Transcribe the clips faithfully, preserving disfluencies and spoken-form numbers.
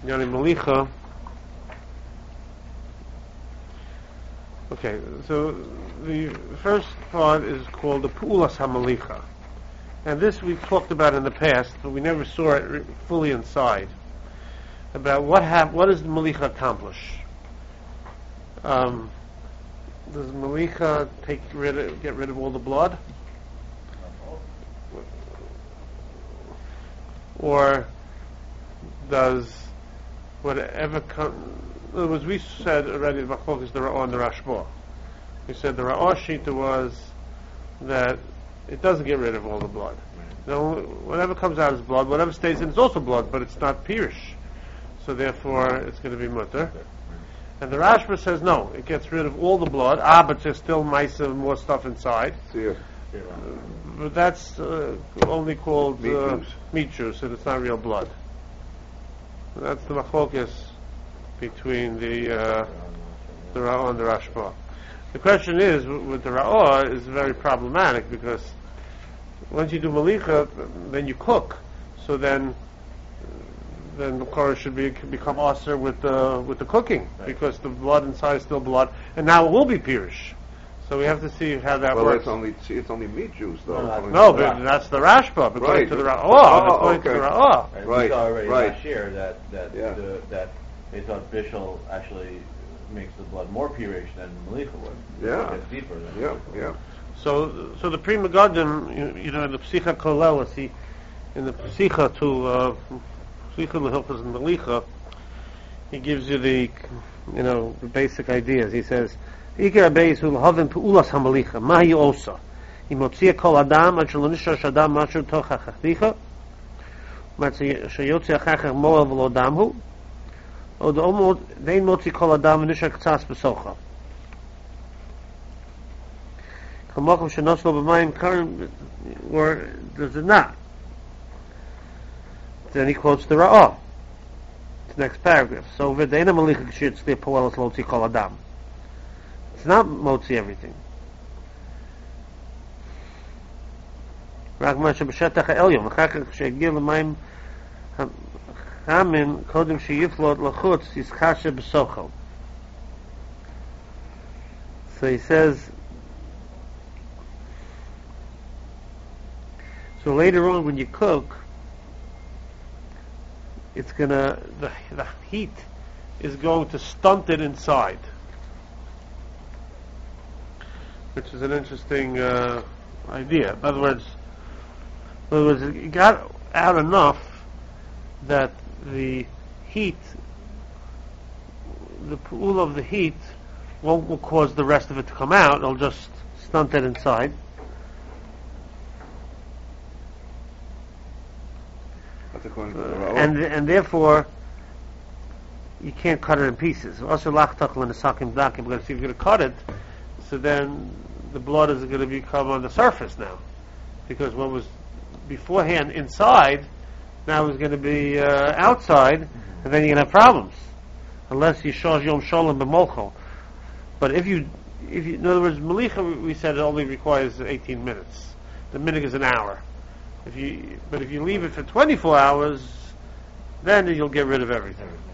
Yani Malicha. Okay, so the first part is called the Pu'ulas HaMalicha. And this we've talked about in the past, but we never saw it re- fully inside. About what hap- what does the Malicha accomplish? Um, does Malicha take rid of, get rid of all the blood? Or does whatever comes... In other words, we said already the Machlok is the Ra'ah and the Rashba. We said the Ra'ah Shita was that it doesn't get rid of all the blood. Right. No, whatever comes out is blood. Whatever stays in is also blood, but it's not pirish. So therefore, it's going to be mutter. Right. And the Rashba says no, it gets rid of all the blood. Ah, but there's still mice and more stuff inside. Yeah. Uh, but that's uh, only called meat, uh, juice. meat juice, and it's not real blood. That's the machlokas between the uh, the Ra'ah and the Rashba. The question is, with the Ra'ah, is very problematic because once you do Malicha, then you cook. So then, then the Korah should be, become aser with the with the cooking right. because the blood inside is still blood, and now it will be pirish. So we have to see how that well, works. Well, it's only it's only meat juice though. No, no but that's the Rashba according right. to the Ra'ah. Oh, according okay. to the Ra'ah. Right. Right. We saw already right. last year that that yeah. the, that they thought Bishul actually makes the blood more pirish than Malicha would. Yeah. It gets deeper than yeah. Malicha Yeah. would. So, so the Pri Megadim, you, you know, in the Psicha Kolel, see, in the Psicha to uh, Psicha Lehilchos and Malicha, he gives you the, you know, the basic ideas. He says, "Ikar Beis Ulhavim Pu'ulas HaMalicha Mahi Osa Imotzia Kol Adam Ad Shelo Nishar Shadam Mashu Toch HaChachticha Matzi Sheyotzi HaChachach Moel V'Lo Damhu Od Omod Dein Motzi Kol Adam Nishar K'tzas B'Socha." Or does it not? Then he quotes the Ra'ah. The next paragraph. So v'deina malicha k'shitz li poelos lotzi kol adam. It's not motzi everything. רק מה שבשטח העליון, ואחר כך כשהגיע למים חמים, קודם שיפלוט לחוץ, יזכשה בסוחו. So he says, so later on when you cook, it's gonna, the, the heat is going to stunt it inside. Which is an interesting uh, idea. In other words, in other words, it got out enough that the heat, the pool of the heat, won't will cause the rest of it to come out. It'll just stunt it inside. Uh, and and therefore, you can't cut it in pieces. Also, because if you're going to cut it, so then the blood is going to become on the surface now, because what was beforehand inside now is going to be uh, outside, and then you're going to have problems unless you shosh yom sholem b'molcho. But if you, if you, in other words, malicha, we said it only requires eighteen minutes. The minute is an hour. If you, but if you leave it for twenty-four hours, then you'll get rid of everything. Everything,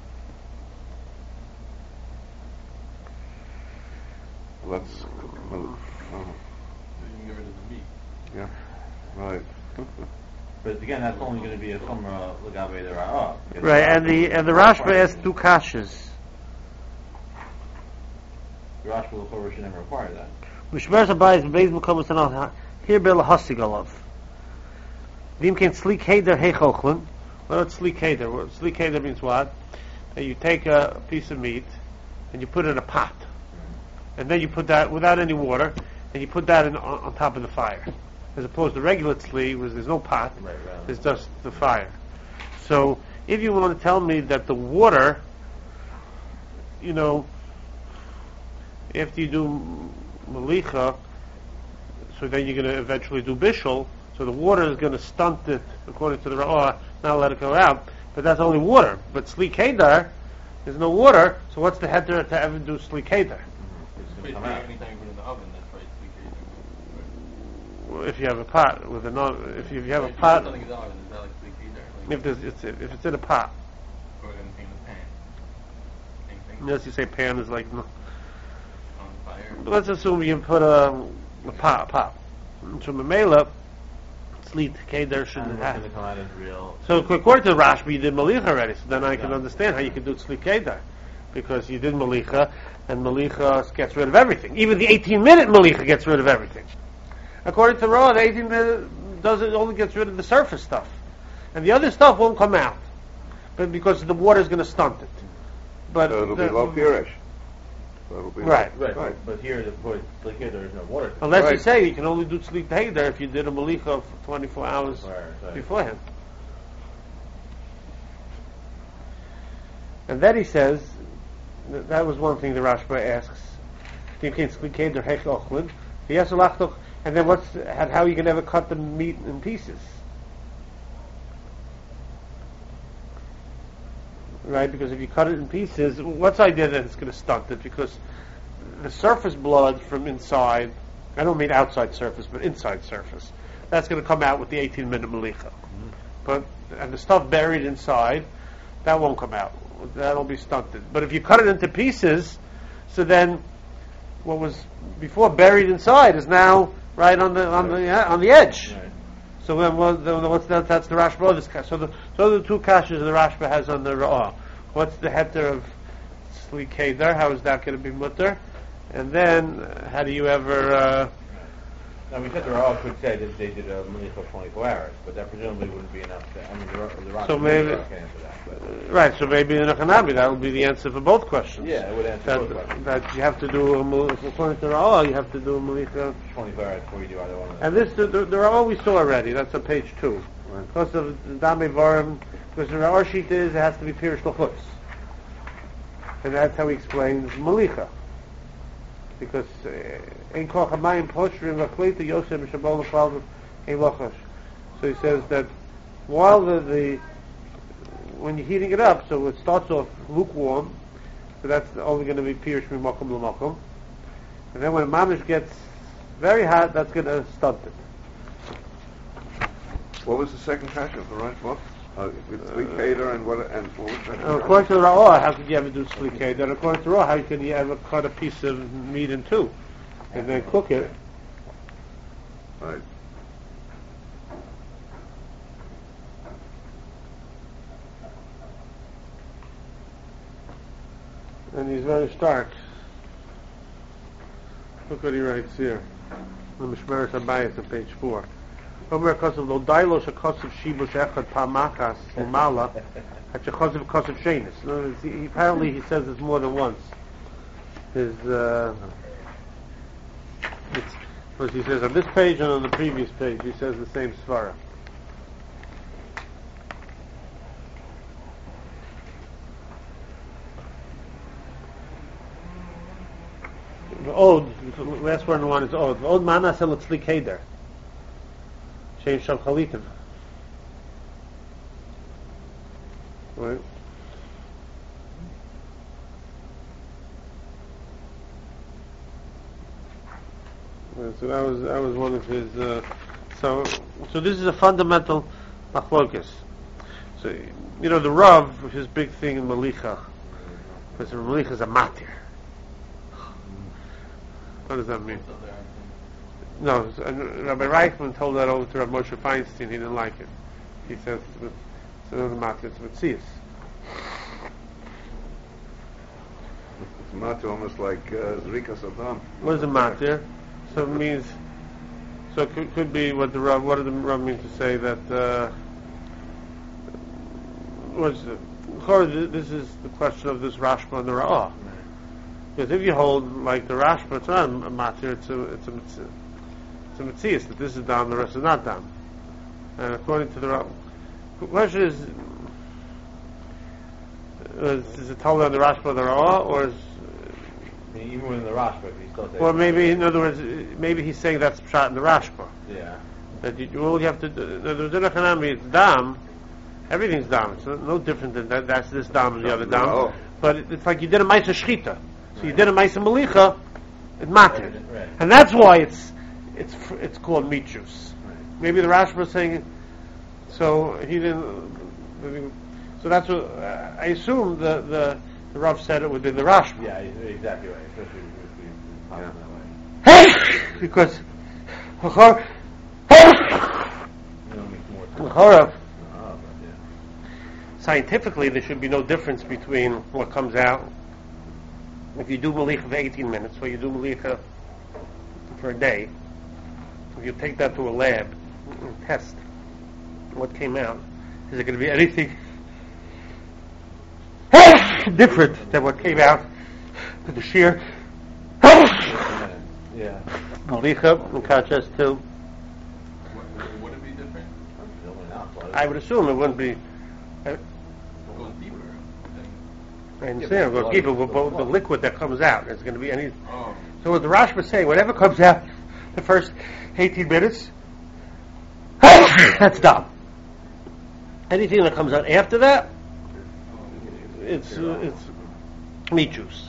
sure. Let's. Uh, You can get rid of the meat. yeah. Right. But again, that's only going to be a chumrah l'gabe the ra'ah. Right, and the and the Rashba has two kashas. The Rashba l'chorah should never require that. Mishmer Sabayis beis mukamus anal here bel hasigalav. Vim can sleek heder hechochlin. What does sleek heder? What sleek heder means what? That you take a piece of meat and you put it in a pot, and then you put that without any water, and you put that in, on, on top of the fire, as opposed to regular tzli, where there's no pot, Right, right. there's just the fire. So if you want to tell me that the water, you know, after you do malicha, so then you're going to eventually do bishul, so the water is going to stunt it, according to the Ra'ah, not let it go out, but that's only water. But Slik Hedar, there's no water, so what's the heter to ever do Slik Hedar? It's Basically, going to come out. anytime you put it in the oven, that's right. Well, if you have a pot with a non, if you, if you have a If you put pot, something in the oven, it's not like sleek either. Like, if there's, it's, if it's in a pot, or in Unless you say pan is like, no. On fire. Let's assume you put a, a pot, a pot. So Mamela, Slit Keder should And what's have. going to come out as real. So according to Rashba, you did Malicha already. So then I can Yeah. understand how you could do Slit Keder. Because you did Malicha, and Malicha gets rid of everything. Even the eighteen minute Malicha gets rid of everything. According to Ra, the eighteen minute does it only gets rid of the surface stuff. And the other stuff won't come out. But because the water is going to stunt it. But So it'll the- be low purish. So it'll be Right. Right, Right. but here, the point, like here, there is no water. Unless you Right. say you can only do Tzli Heder if you did a Malicha for twenty-four hours Right, right. beforehand. And then he says, th- that was one thing the Rashba asks. You can Tzli Heder Hech Ochlin. He has a lachtoch, and then what's, how how you can ever cut the meat in pieces? Right, because if you cut it in pieces, what's the idea that it's going to stunt it? Because the surface blood from inside, I don't mean outside surface, but inside surface, that's going to come out with the eighteen minute malicha. Mm-hmm. But, and the stuff buried inside, that won't come out. That'll be stunted. But if you cut it into pieces, so then what was before buried inside is now right on the on the yeah, on the edge. Right. So then, what, then what's that? That's the Rashba. This ka- so the so the two kashas the Rashba has on the Ra'ah. What's the heter of Sli Keder? How is that going to be mutter? And then, uh, how do you ever? Uh, Now, we said the Ra'ah could say that they did a Malicha for twenty-four hours, but that presumably wouldn't be enough to, I mean, the Ra- the Ra'ah So maybe- can answer that. But right. So maybe in a Hanabi that would be the answer for both questions. yeah, it would answer That, both questions. that you have to do a mul- according to Ra'ah, you have to do a malicha. twenty-four hours before you do either one of them. And this the, the, the Ra'ah we saw already. That's on page two. Right. Because of the Dame Varim, because the Ra'ah sheet is it has to be Pirish L'chutz. And that's how he explains Malicha. Because Ein Koch HaMayim Poshrim V'Chlita Yosef M'Shabol L'Fal Ein Lochash. So he says that while the, the when you're heating it up, so it starts off lukewarm, so that's only going to be Pirish M'Mokum L'Mokum. And then when Mamish gets very hot, that's going to stunt it. What was the second kasha for right? What? Uh, with Sli Keder and what? And what was that? Uh, according to Ra'ah, how could you ever do Sli Then according to Ra'ah, how can you ever cut a piece of meat in two and then cook it? Right. And he's very stark. Look what he writes here. The Mishmeres Habayis on page four. Omer Kosev lo dailo shekosev shibush echad pamakas umala at shekosev kosev shenis. In other words, he- Apparently he says this more than once. His, uh, it's, because he says on this page and on the previous page, he says the same svara. The Od, the last one one is Od. Od mana sel tzli keder. Shem shal chalitim. Right. Right, so that was that was one of his. Uh, so so this is a fundamental machlokas. So you know the Rav, his big thing in Malicha, because the Malicha is a matir. What does that mean? So there are- No, s- uh, Rabbi Reichman told that over to Rabbi Moshe Feinstein. He didn't like it. He says it's with it's another matter. It's with Tziyas. It's not almost like uh, Zrika Saddam. What is a matir? So it means. So it could, could be what the Rav. What did the Rav mean to say that? Uh, was this is the question of this Rashba and the Ra'ah. Because if you hold like the Rashba, it's not a matir. It's a it's a mitzvah. It's a mitzias that this is down, the rest is not down. And according to the Rav, the question is, is, is it told on the Rashba or the Ra'ah, or is, I mean, even within the Rashba, he still says. or maybe in other words, maybe he's saying that's shot in the Rashba. Yeah. That you, all you have to do, the Dinah Hanami, it's dam, everything's dam. It's no, no different than that. That's this dam and the other dam. No. But it, it's like you did a Maisa Shchita. So you did a Maisa Malicha, it mattered. Right. And that's why it's it's fr- it's called meat juice. Right. Maybe the Rashba was saying, so he didn't. So that's what uh, I assume the the the Rav said it would be the Rashba. Yeah, exactly right. Especially if we Yeah. that way. Because You know, it makes more sense. L'chora, Ah, but yeah. scientifically, there should be no difference between what comes out. If you do Malicha for eighteen minutes, or you do Malicha for a day, if you take that to a lab and test what came out, is it going to be anything different than what came out to the sheer Yeah. Malicha in contrast to? Would, would it be different? I would assume it wouldn't be. I, It goes deeper. I understand. Well, keep it with both the liquid that comes out. Is going to be any. Oh. So what the Rosh was saying, whatever comes out the first eighteen minutes, that's dumb. Anything that comes out after that, it's uh, it's meat juice.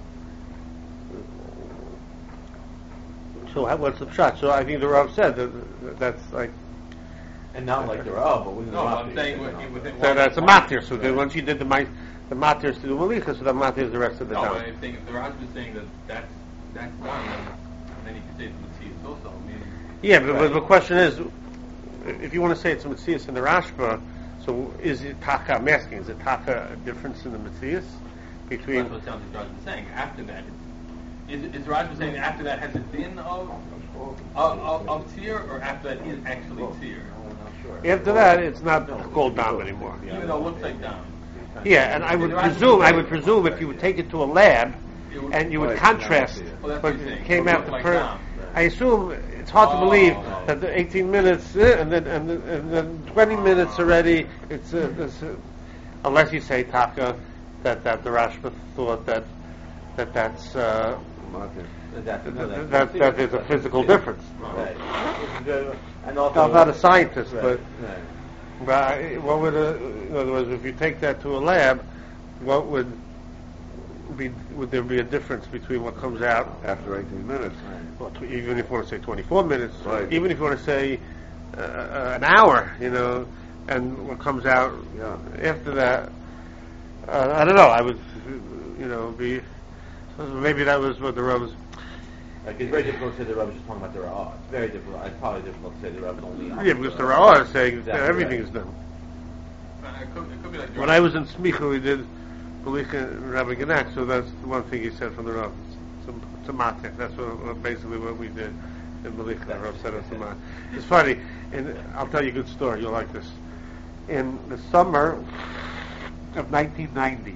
So how- what's the shot? So I think the Rav said that that's like And not like the Rav, but within No, the I'm Rav. saying within, within so one- that's a matir. So then once you did the mi- the matir to the malicha, so the matir is the rest of the No, but time. I'm saying if the Raj was saying that that's, that's done, then, then you could say it's Matthias also. I mean, Yeah, but, but the question is, if you want to say it's a Matthias in the Rashba, so is it taka? I'm asking, is it taka a difference in the Matthias between? that's what sounds like Raj was saying. After that, is, is Raj was saying that after that has a din of of, of, of tir, or after that is actually tir? After that, it's not called dam anymore. Even though it looks like dam. Yeah, and I would presume, I would presume, if you would take it to a lab and you would contrast Well, that's what what you're saying. came It out looked the like first. dam. I assume it's hard to Oh, believe okay. that the eighteen minutes eh, and then and then, and then twenty minutes already. It's, uh, it's uh, unless you say taka that that the Rashba thought that that that's uh, Martin. That, that, that that there's a physical difference. Right. And also, I'm not a scientist, Right, but right. but I- what would uh in other words, if you take that to a lab, what would be would there be a difference between what comes out? After eighteen minutes. Well, tw- even if you want to say twenty-four minutes, Right. even if you want to say uh, uh, an hour, you know, and what comes out Yeah. after that, uh, I don't know. I would, you know, be maybe that was what the Rav was. Like, it's very difficult to say the Rav is just talking about the Rav. It's very difficult. It's probably difficult to say the Rav is only. Yeah, because the Rav is saying Exactly everything right. is done. Uh, It could, it could be like When I was in Smicha, we did Belicha and Rabbi Ganak, so that's the one thing he said from the Rav. It's a, it's a matir. That's what, what basically what we did in Belicha. The Rav said it's a matir. It's funny, and I'll tell you a good story. You'll like this. In the summer of nineteen ninety,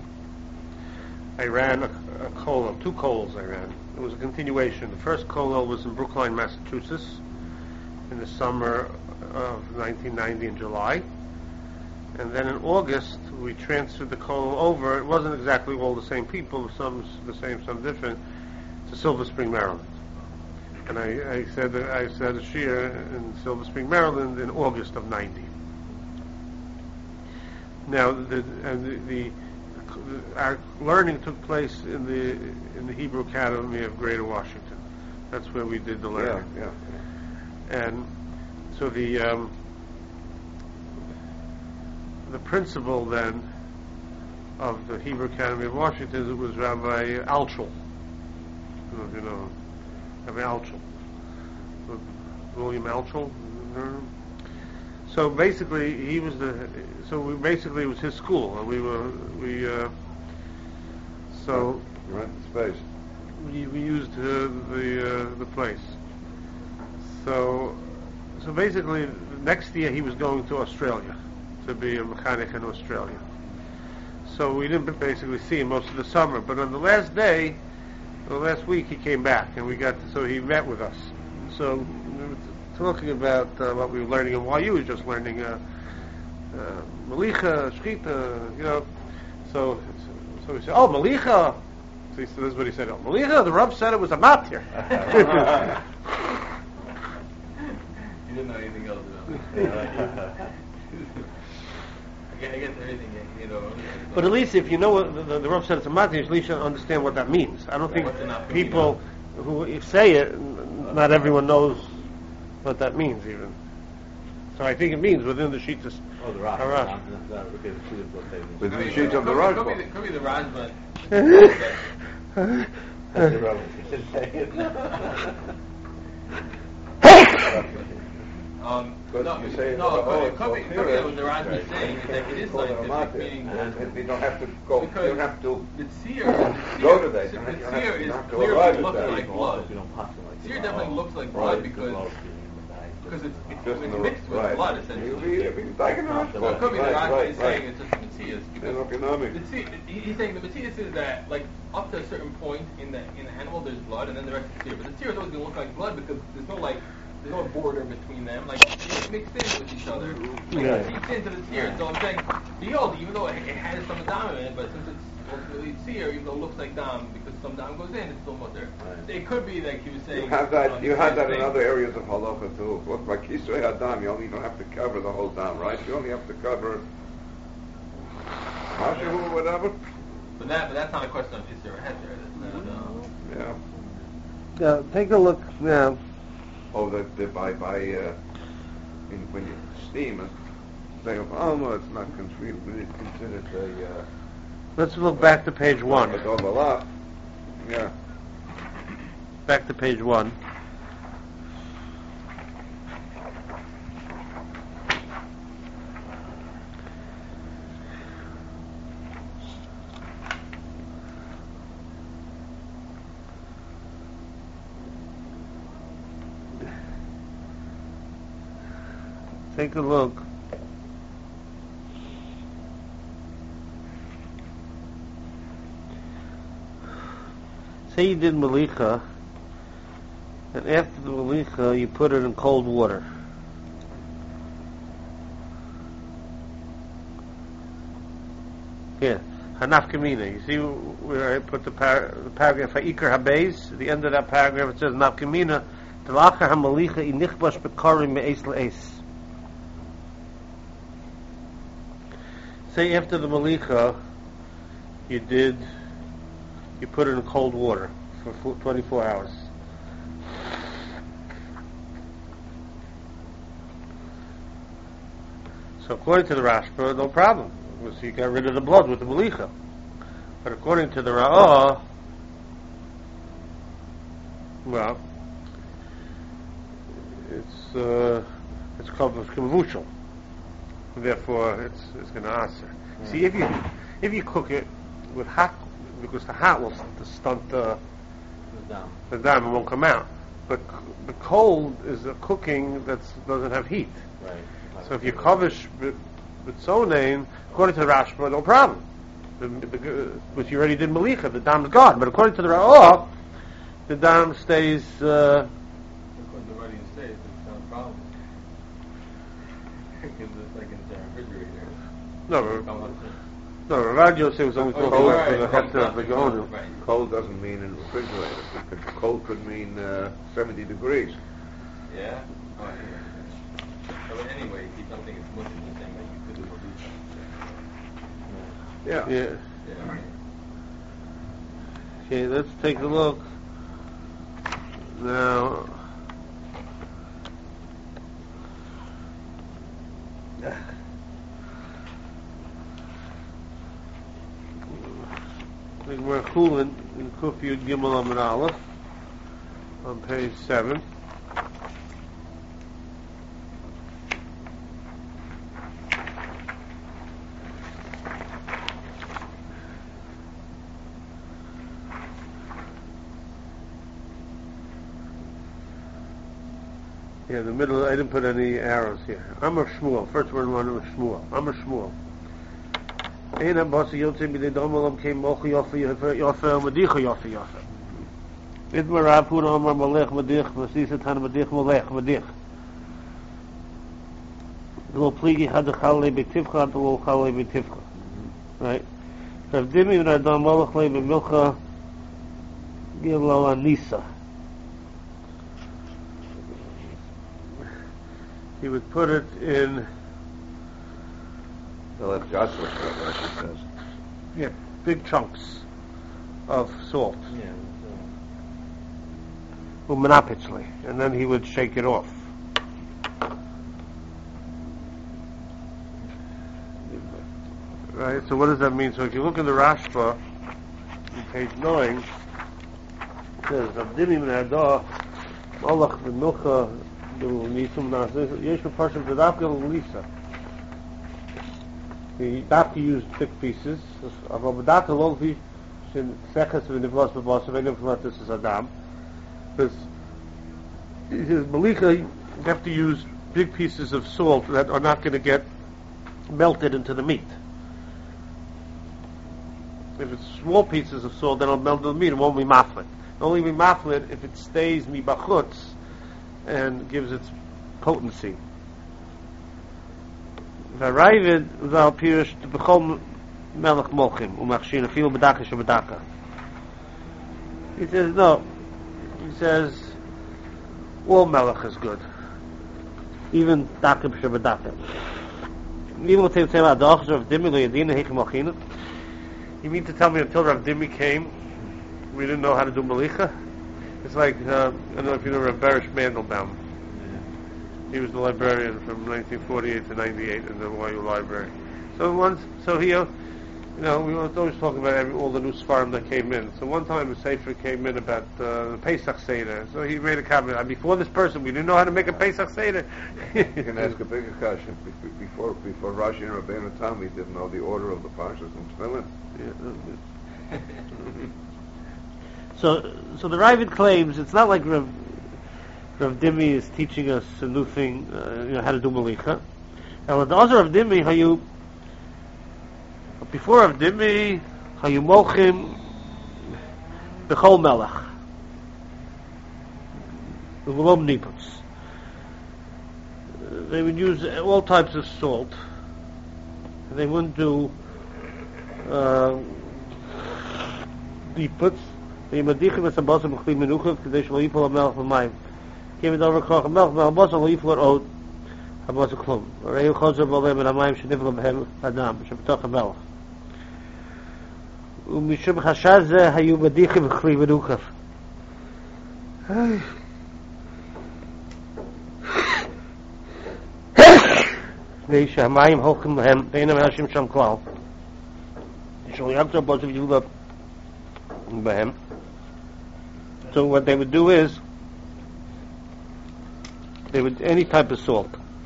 I ran a, a kollel, two kollels I ran. It was a continuation. The first kollel was in Brookline, Massachusetts, in the summer of nineteen ninety in July. And then in August, we transferred the kollel over. It wasn't exactly all the same people, some the same, some different, to Silver Spring, Maryland. And I, I said that I said a shir in Silver Spring, Maryland, in August of ninety. Now, the, and the, the our learning took place in the in the Hebrew Academy of Greater Washington. That's where we did the Yeah, learning. yeah. And so the um, the principal then of the Hebrew Academy of Washington it was Rabbi Altschul. I don't know if you know Rabbi Altschul. William Altschul. So basically, he was the. So we basically it was his school, and we were we. Uh, so You rent the space. we, we used uh, the uh, the place. So so basically, next year he was going to Australia to be a mechanic in Australia. So we didn't basically see him most of the summer. But on the last day, the last week, he came back, and we got to, so he met with us. So we were talking about uh, what we were learning and why you was just learning uh, uh, Malicha, Shkita, you know. So so we said, oh, Malicha. So he said, this is what he said. Oh, Malicha, the Rav said it was a matir. You didn't know anything else about it. I guess, I guess everything, you know. But at least if you know what the, the, the Rav said it's a matir, at least you understand what that means. I don't think What's enough for people who say it, n- not everyone knows what that means even. So I think it means within the sheets of Oh, the Rash. Harash. Within Could the be- sheets of the could be- Rajma. Could be the, could be the Rajma. That's irrelevant. You should say it. Um, But no, you say, no, oh, it could, it's it could be, it could be what the Rajma is saying is that it is scientific, meaning And you don't have to go, you because don't have to the seer, the go to seer, that. the You don't have to- seer you is don't have to clearly arrive at looking that. like blood. You don't pass it like Seer that. definitely looks like Right. blood because because it's, it's, just in it's the mixed with right. blood You'll essentially. be, you'll be taking No, it. so So it could be the Right, Rajma right, is saying right. it's just the Matthias They're because not economic. the Matthias, he- he's saying the Matthias is that like up to a certain point in the in the animal there's blood and then the rest is seer. But the seer is always going to look like blood because there's no like there's no border between them. Like it's mixed in with each other. Like Yeah. it seeps into the seer. So I'm saying behold, even though it, it has some dam in it, but since it's ultimately seer, even though it looks like dam because some dam goes in, it's still mutter. Right. It could be like he was saying. You have that. um, You have that in thing. other areas of halacha too. Look, like Kisrei Adam, you only don't have to cover the whole dam, right? You only have to cover Mashu or whatever. But that, but that's not a question of is there a head there. That's not, uh, Yeah. Yeah, take a look now. Oh, the, the by by uh, in, when you steam it, say, oh no, it's not considered considered a. Uh, Let's look back to page one. It's over a lot. Yeah. Back to page one. Take a look. Say you did malicha, and after the malicha you put it in cold water. Here, hanaf kamina. You see where I put the, par- the paragraph ha'ikar habeis? The end of that paragraph it says naf kamina. T'lachar hamalicha inichbash bekarim me'es le'es. Say after the malicha, you did, you put it in cold water for twenty-four hours. So according to the Rashba, no problem. So you got rid of the blood with the malicha. But according to the Ra'ah, well, it's uh, it's called kavushal. Therefore, it's it's going to answer. Mm. See, if you if you cook it with hot, because the hot will stunt the the dam, it won't come out. But the cold is a cooking that doesn't have heat. Right. So if you kavish with sonain, according to the Rashba, no problem. Because you already did malicha, the dam is gone. But according to the Ra'ah, the dam stays. Uh, according to what he says, it's not a problem. Because it's like in the refrigerator. no, no, Rav Yosef was only Oh, talking right, about the right, heter of the Gaonim. Right. Cold doesn't mean in the refrigerator. It could, cold could mean uh, seventy degrees. Yeah? Oh, yeah. So, but anyway, he don't think it's much of the same, like you could do a Yeah. Yeah. Yeah. Okay, let's take a look. Now, we're Chulin in Kuf Yud Gimel Amud Aleph on page seven. Yeah, the middle, I didn't put any arrows here. Amar Shmuel, first word one was Shmuel. Amar Shmuel. Eina basa yotze b'dei domelam came mochi yofa yofa medicha yofa yofa. Idmar Rapuna Amar Malech medich v'sisa tan medich Malech medich. Lo pligi had the chalei b'tivcha, the lo chalei b'tivcha. Right? Rav Dimi v'nadam malach lei b'milcha gilo anisa. He would put it in, Well, that's Joshua stuff, Rashi says. yeah, big chunks of salt, Yeah. umenapitzli, and then he would shake it off. Right. So what does that mean? So if you look in the Rashba, on page nine, it says Avdimi min Adah Malach v'Milcha Nisum Nas Yesh Parshim Tadapkel Lisa. He have to use thick pieces. Avobadata Lovi Shin Seches v'Nivlas v'Bas v'Enim Flatus is Adam. Because he says Malicha, you have to use big pieces of salt that are not going to get melted into the meat. If it's small pieces of salt, then it'll melt into the meat. It won't be maflet. It'll only be maflet if it stays mibachutz and gives its potency. V'arayvid v'al pirush b'chol melech mochim u'machshin afilu b'daka sheb'daka. He says no. He says all melech is good, even daka sheb'daka. Even with the same adach of dimi lo yadina heikim mochinah. You mean to tell me until Rav Dimi came, we didn't know how to do Malicha? It's like, uh, I don't know if you know Rav Berish Mandelbaum. Yeah. He was the librarian from nineteen forty-eight to ninety-eight in the Y U library. So once, so he, uh, you know, we were always talking about every, all the new Sfarim that came in. So one time a Sefer came in about uh, the Pesach Seder. So he made a comment, uh, before this person, we didn't know how to make a Pesach Seder. You can ask a bigger question. Before, before Rashi and Rabbeinu Tam, we didn't know the order of the Parshas and Tefillin. Yeah. so, so the Ravid claims it's not like Rav, Rav Dimi is teaching us a new thing, uh, you know, how to do Malicha. And with the other Rav Dimi, how you, before Rav Dimi, how you mochim b'chol melech, the v'lom niputs. They would use all types of salt. And they wouldn't do niputs. They madichim es abosam b'chli menuchav k'dei shlo yipol ha-melech v'mayim. Came it over koch ha-melech v'abosam lo yipol ha-od ha-bosam klum. Reyu chozer b'olem et ha-mayim shenivlo b'hem adam sheb'toch ha-melech. ומשום חשש זה היו מדיחים וכלי מנוחף. מפני שהמים הולכים להם, ואינם אנשים שם כלל. שולח אותו בו יהיו בהם. So what they would do is, they would, any type of salt.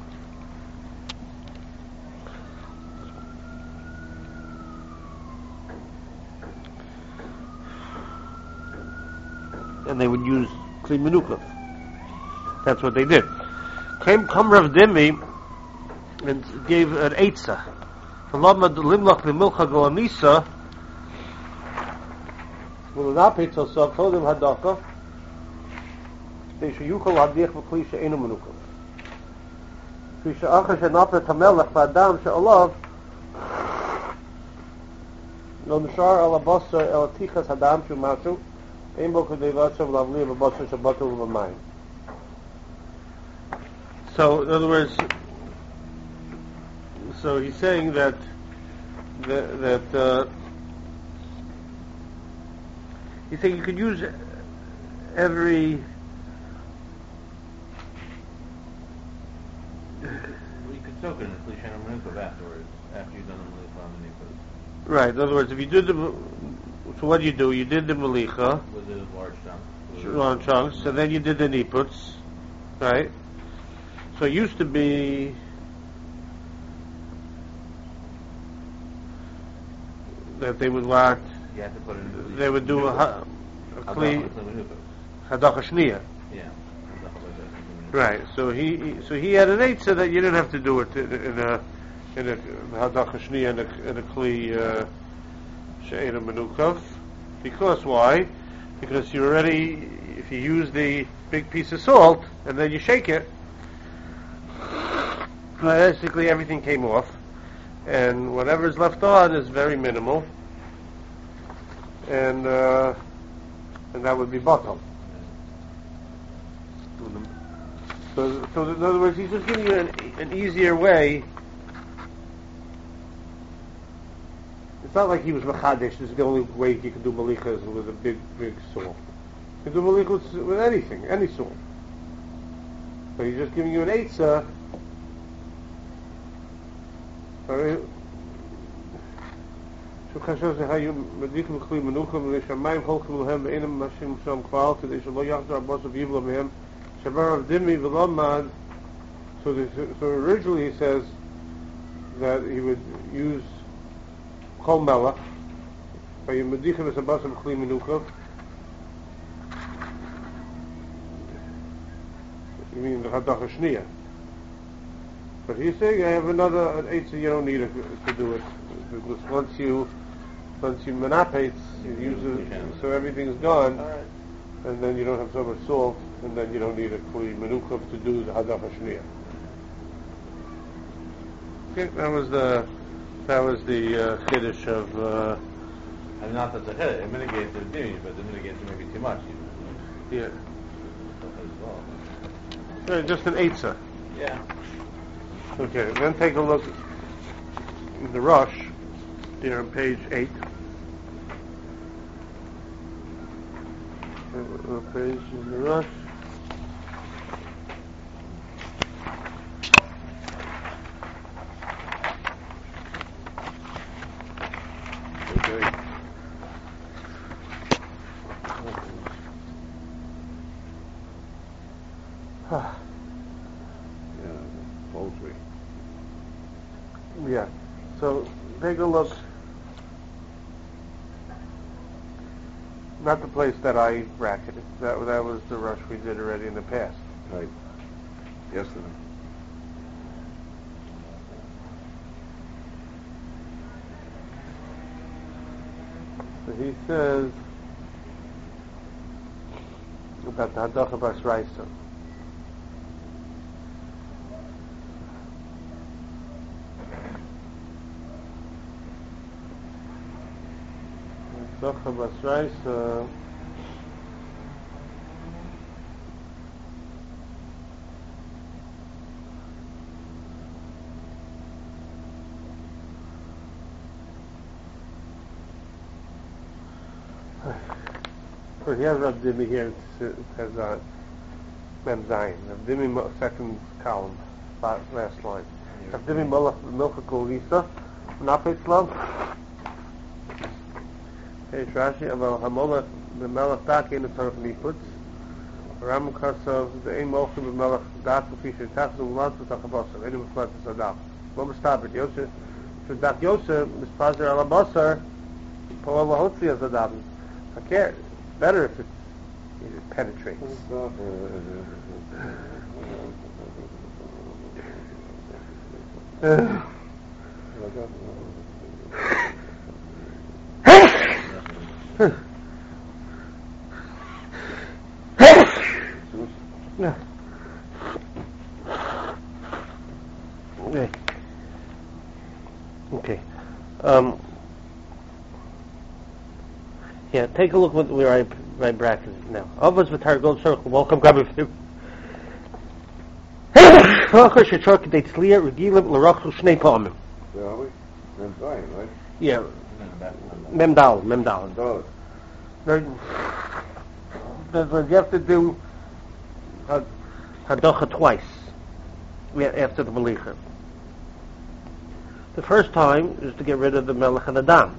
And they would use kli menuchav. That's what they did. Came come Rav Dimi and gave an eitzah. V'lamad limlach v'milcha go'anisa v'l'napet osov kodim hadaka v'sheyuchal hadich v'kli she'enu menuchav v'she'achar she'napet hamelech v'adam she'olav lo nishar al abasar el tichas hadam shumatzu. So in other words, so he's saying that that, that uh, he's saying you could use every well, you could soak it in a Kli She'enu Menuchav afterwards, after you've done the Malicha on the Niputs. Right. In other words, if you did the so what do you do? You did the Malicha with the large chunks. Large chunks, and then you did the Niputs, right? So it used to be that they would want, you have to put it in the they would do a, a, a Kli Hadach Shniya. Yeah. Right. So he, he so he had an eitzah that you didn't have to do it in, in a in a Hadach Shniya and a, in a Kli uh, She'enu Menuchav. Because why? Because you already, if you use the big piece of salt and then you shake it, basically everything came off, and whatever is left on is very minimal, and uh, and that would be bottom. So, so in other words, he's just giving you an, an easier way. It's not like he was Machadish. This is the only way you can do Malichas with a big, big salt. You can do Malichas with anything, any salt. But he's just giving you an eitzah. Du kannst also sagen, hey, mit dich mit Kli Menuchim, und ich habe mein Holchem Lehem, bei einem Maschim Sham Kval, to the Shalom Yachzor Abbas of Yibla Mehem, Shabar of Dimi V'Lamad. So, this, so originally he says that he would use Kol Melech, by Yemedichim as Abbas of Kli Menuchim. You mean the Hadacha Shniya. But he's saying I have another an eight, so you don't need it to do it. Because once you once you manipate, you use it, so everything's gone, and then you don't have so much salt, and then you don't need a kli menuchim to do the hadacha shniya. Okay, that was the that was the uh, chiddush of. Uh, And not that the head, it mitigates the dimmy, but it mitigates maybe too much. You know. Yeah. Uh, just an eitzah. Yeah. Okay, then take a look in the Rush, there on page eight. What page in the Rush? Okay. Poultry. Yeah. So take a look. Not the place that I bracketed. That that was the Rush we did already in the past. Right. Yesterday. So he says about the Hadacha Bas Raisa. Hadacha Bas Raisa. So he has Rav Dimi here. It has uh, Mem Zayin. Rav Dimi, second column, last line. Rav Dimi Milcha Kolisa, Napetz Love. Hey, Rashi, about Hamola, the Melech Dak in the Torah Niputz. Ram Kasov, the Ein Molchim, the Melech Dak, the Fisher Tach, the Ulat, the Tachabasar, any of the Flat is Adaf. What was Tabit? Yosef, for Dak Yosef, Mispazir Alabasar, Poel Lahotzi as Adaf. I care. Better if it, it penetrates. Uh. Yeah. Okay. Okay. Um, yeah, take a look at where I, I bracketed now. Avos v'tar gold circle. Welcome, grab it. Where are we? Mem Zayin, right? Yeah. Memdal, Memdal. Memdal. You have to do Hadacha twice after the Melicha. The first time is to get rid of the Melech and the Dam.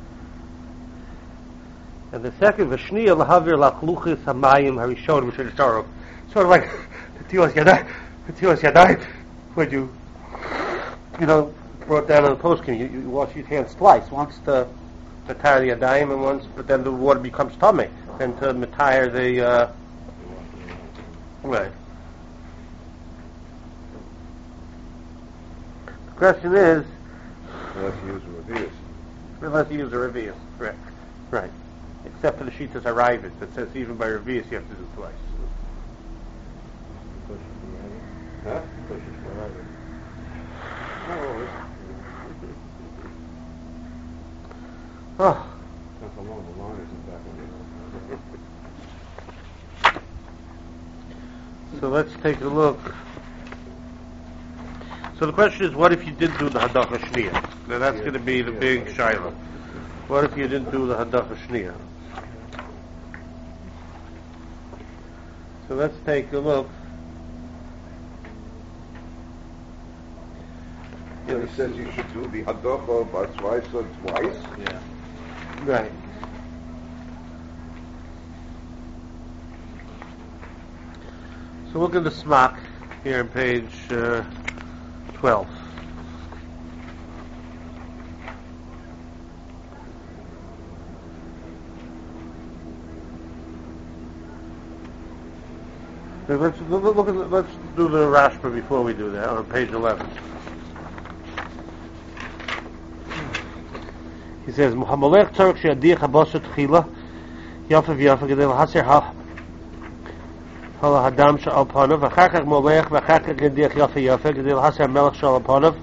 And the second, V'shniya l'havir l'achluchis hamayim harishon, which is sort of like the Tios Yadai, the Tios Yadai, when you, you know, brought down on the poskim, you, you wash your hands twice. Once to to tire the Yadayim and once, but then the water becomes tummy. Then to retire the, uh, right. The question is, Unless you use a revius. Unless you use a revius, correct. Right. Except for the Shitas Arrivis that says even by revius you have to do twice. Huh? Oh. That's along the line, isn't that? So let's take a look. So the question is, what if you did do the Hadacha Shniya? Now that's going to be the big Shiloh. What if you didn't do the Hadacha Shniya? So let's take a look So he says you should do the hadocha batzvaisa twice. Yeah. Right. So look at the smock here on page uh, twelve. Let's look, look at the, let's do the Rashba before we do that on page eleven. He says, "Muhammalech tzarich she'adich habasher tchila yafa v'yafa gedel haser ha hal hadam she'al panav v'achar kach molech v'achar kach gedich yafa yafa gedel haser melech she'al panav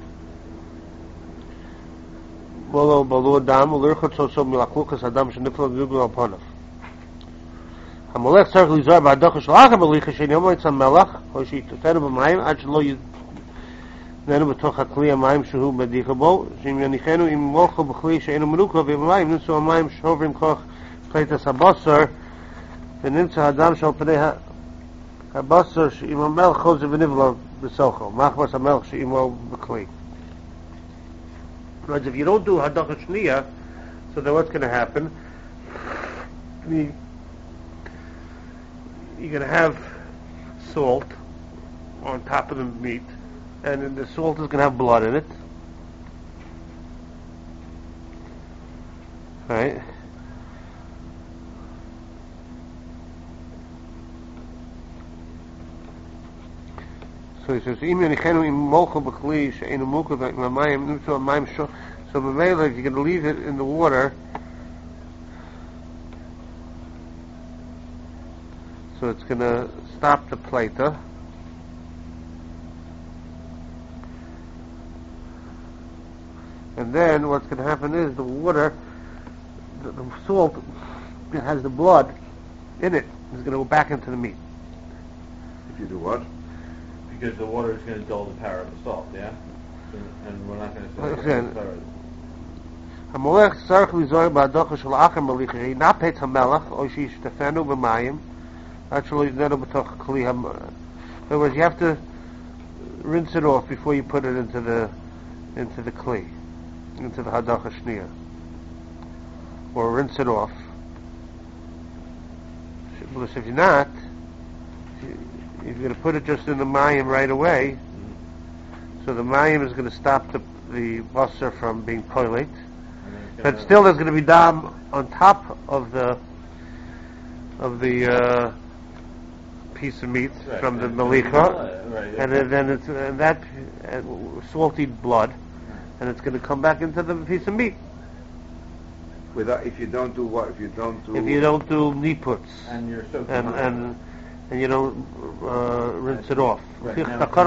bolo bolo dam ulirchot soso milachlukas hadam she'nifla gugul al panav." המולך צריך לזהר בהדוחה של אחר מליכה שאינו אצל מלך או שיתפנו במים עד שלא יתננו בתוך הכלי המים שהוא מדיחה בו שאם יניחנו עם מולכו בכלי שאינו מנוקו ובמים נמצאו המים שעוברים כוח פליטס הבוסר ונמצא האדם שעל פני הבוסר שעם המלך חוזר ונבלע בסוכו מחבס המלך שעימו בכלי. Whereas if you don't do hadocha shniya, so then what's going to happen? The You're going to have salt on top of the meat, and then the salt is going to have blood in it. Right? So he says, "Im yanichenu im molcho b'kli she'enu mukav v'mayim nimtzu amayim sho." So b'meila, if you're going to leave it in the water, so it's going to stop the plata. And then what's going to happen is the water, the, the salt, it has the blood in it, is going to go back into the meat. If you do what? Because the water is going to dull the power of the salt, yeah? And, and we're not going to say Again, that. המולך צריך לזהר בהדוחה של אחר מליכה שינפת המלך או שישטפנו במים Actually, in other words, you have to rinse it off before you put it into the into the kli, into the hadacha shniya, or rinse it off. Because if you're not, if you're going to put it just in the mayim right away, so the mayim is going to stop the the basar from being toilet, but still there's going to be dam on top of the of the. Uh, piece of meat right, from the and malicha, right, and then, then it's uh, that uh, salty blood, and it's going to come back into the piece of meat. Without, if you don't do what? If you don't do. If you don't do niputs, and you're so and and and you don't uh, rinse it off. Right,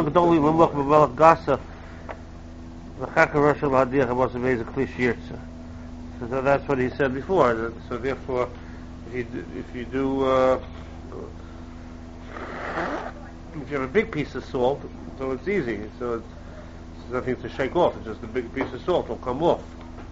so that's what he said before. So therefore, if you do, if you do. Uh, If you have a big piece of salt, so it's easy. So it's, it's nothing to shake off. It's just a big piece of salt will come off,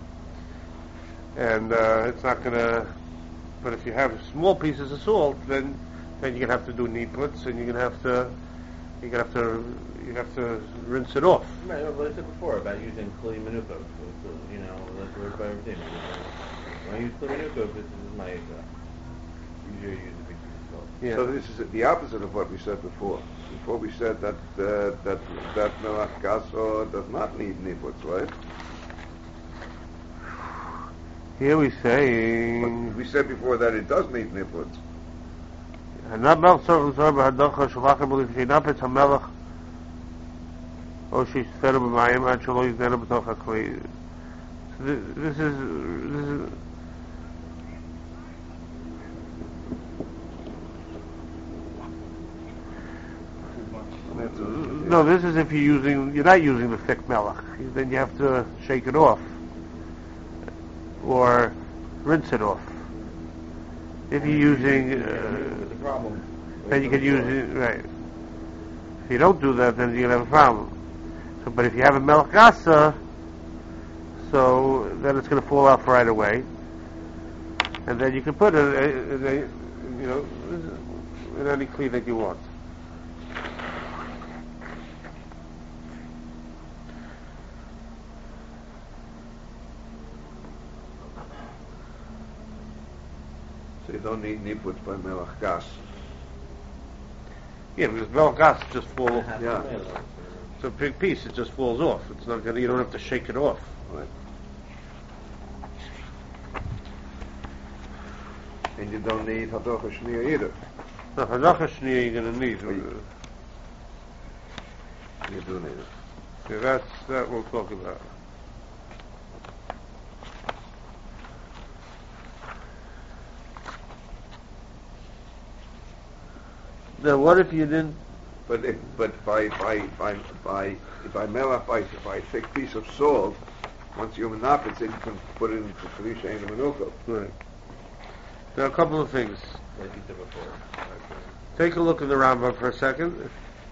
and uh, it's not gonna. But if you have small pieces of salt, then then you're gonna have to do niputs, and you're gonna have to you're gonna have to you have to rinse it off. Right. What I said before about using kli menuko, you know, that's word by everything. When I use kli menuko, this is my uh, usually use a big piece of salt. Yeah. So this is the opposite of what we said before. Before we said that uh, that that melach gaso does not need niputs, right? Here we say. But we said before that it does need niputs. הנבל צריך לזהר בהדוחה של אחר מליכה שינפת המלך או שישטפנו במים עד שלא יזדנו בתוך הכלי. This is this is no, this is if you're using, you're not using the thick melech. Then you have to shake it off or rinse it off. If you're using, uh, the problem. then you can use it, right. If you don't do that, then you're going to have a problem. So, but if you have a melech gasa, so then it's going to fall off right away. And then you can put it, in a, you know, in any kli that you want. So you don't need niput by melach gas. Yeah, because melach gas just falls. Yeah. It's a big piece. It just falls off. It's not gonna. You don't have to shake it off. Right. And you don't need hadocha shniya either. No, hadacha shniya you're gonna need. You do need it. Yeah, that's that we'll talk about. Now, what if you didn't? But if, but by by by by if I melach by by a thick piece of salt, once you menap it, you can put it into kedusha and menucha. Right. Now, a couple of things. Like you said before. Take a look at the Rambam for a second.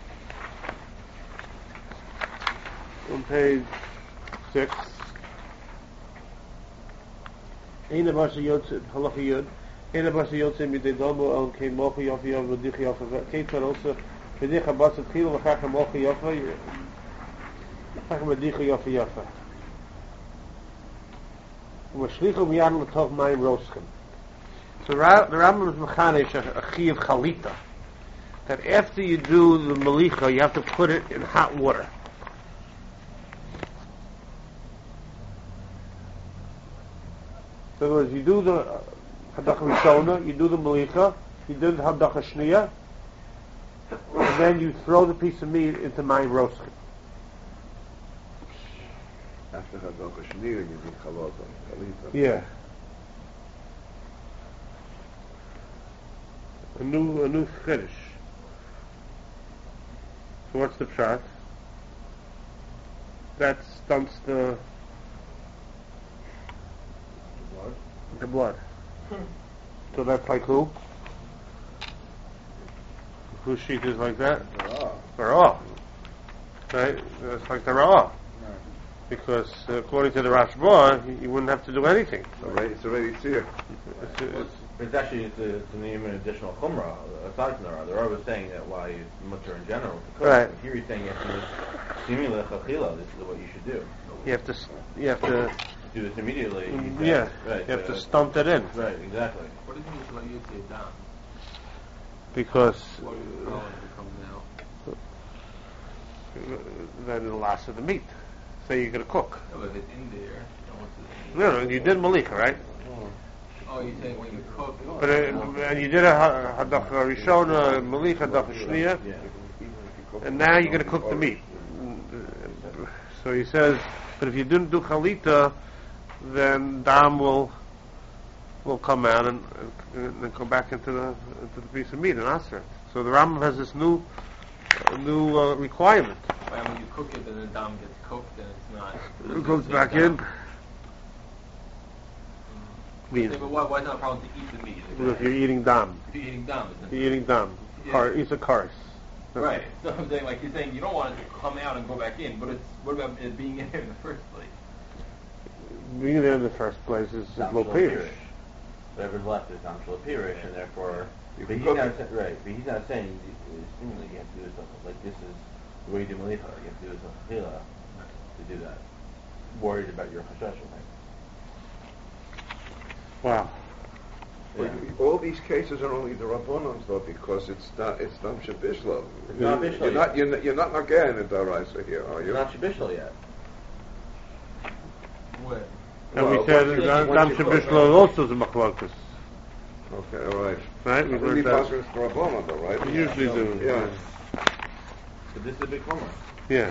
On page six. Eina basha yotze halacha yud. Eina basha yotze midei domo al kein mocha yofa yofa v'dicha yofa. Kein also v'dicha basa tchila v'chacha mocha yofa. V'chacha v'dicha yofa yofa. U'mashlichu miyad l'tov mayim roschem. So the Rambam is mechanish a chi of chalita. That after you do the malicha, you have to put it in hot water. So in other words, you do the hadacha rishona, you do the malicha, you do the hadacha shniya, and then you throw the piece of meat into mayim roasting. After hadocha shniya, you need chalot on kalita. Yeah. A new, a new chiddush. So what's the pshat? That stunts the Blood? the blood. So that's like who? Whose sheet is like that? The Ra'ah. Right? That's like the Ra'ah. Because uh, according to the Rashba, you, you wouldn't have to do anything. It's already, it's already clear. It's, it's, It's actually it's, a, it's an even additional chumrah aside from the Ra'ah. The Ra'ah was saying that why it's mutter in general. Right. Here he's saying yes, seemingly lechachila. This is what you should do. you have to, s- you have to, Do this immediately. he said. yeah, Right. you have uh, to stunt it in. Right. Exactly. What does it mean to let you say down? Because What is it called if it comes out? uh, then it'll last of the meat. Say you're going to cook. No, but if it's in there, then what's it? No, no, you did malika, right? Oh, you're saying when you cook. But uh, and you did a ha- hadach rishona, malika, hadach shniya, Yeah. and now you're going to cook the meat. So he says, but if you didn't do chalita, then dam will will come out and, and, and go back into the into the piece of meat and answer it. So the Rambam has this new uh, new uh, requirement. But when you cook it, then the dam gets cooked, and it's not. It goes back in. Yeah, but why, why is it not a problem to eat the meat? If you're eating dam, If you're eating dam, it's you're eating dam. Yeah. Car, it's a cars. right. So I'm saying, like, you're saying you don't want it to come out and go back in, but it's what about it being in there in the first place? Being there in the first place is is low perish. Whatever's left is Amshel Pirish, and therefore, You but can he's cook not it. sa- right. But he's not saying you- uh, seemingly you have to do something like this is the way you do Malicha. You have to do this on Chila to do that. Worried about your Hashash, I Wow. But all these cases are only the Rabbanans, though, because it's not it's Dam Shabishlo. It's not Bishlo You're yet. not you're not, you're not again in Daraisa here, are It's you? not Shabishal yet. When? And Well, we said once you- Dam once you cook, Shabishlo also is a machlokas, Okay, all right. right? We Only learned that. Pasuk is the Rabbanan, though, right? We usually do. Yeah. But this is a big homework. Yeah.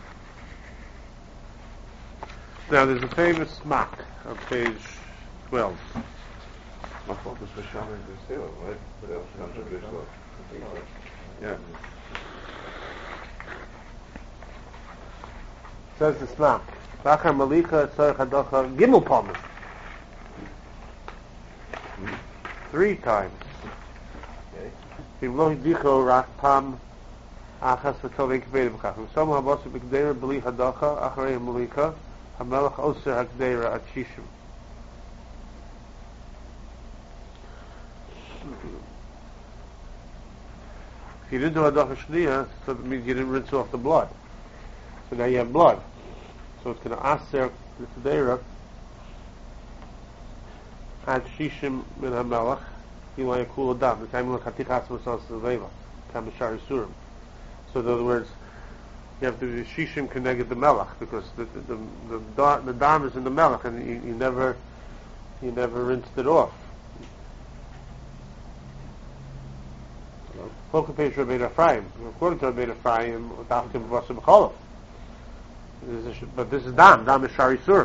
Now there's a famous smack on page twelve. My focus was Shaman the Sale, right? That's Dam Shabishlo. Yeah. Says the smack. Bachar Malika Tzarech Hadacha Gimel Palmas. Three times. Okay. Bimlo Hidicho Rak Pam Achas V'Tovei K'Beir B'Kach. V'Som HaBosu B'Kdeira B'li Hadacha Acharei Malika HaMelech Oser HaKdeira At Shishim. If you didn't do Hadacha Shniya, so that means you didn't rinse off the blood. So now you have blood. So it's going to aser the K'deira At Shishim Min HaMelech you want to cool it down. The time you look at Tichas Masas Leva, Kamashari Surim. So in other words, you have to be Shishim connected the Melech, because the the the, the, the dam is in the Melech, and you, you never you never rinsed it off. According to Rabbeinu Ephraim, according to Rabbeinu Ephraim, Dafkim B'Vasar B'Cholov. But this is dam. Dam is Shari Surim.